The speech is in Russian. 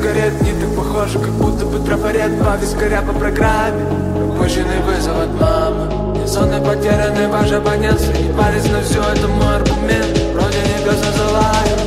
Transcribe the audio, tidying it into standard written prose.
сигарет, не так похоже, как будто бы трафарет. Два вискаря по программе, пропущенный вызов от мамы. Несонный, потерянный ваш абонент, среди палец на все это мой аргумент. Вроде не пес, а залаю.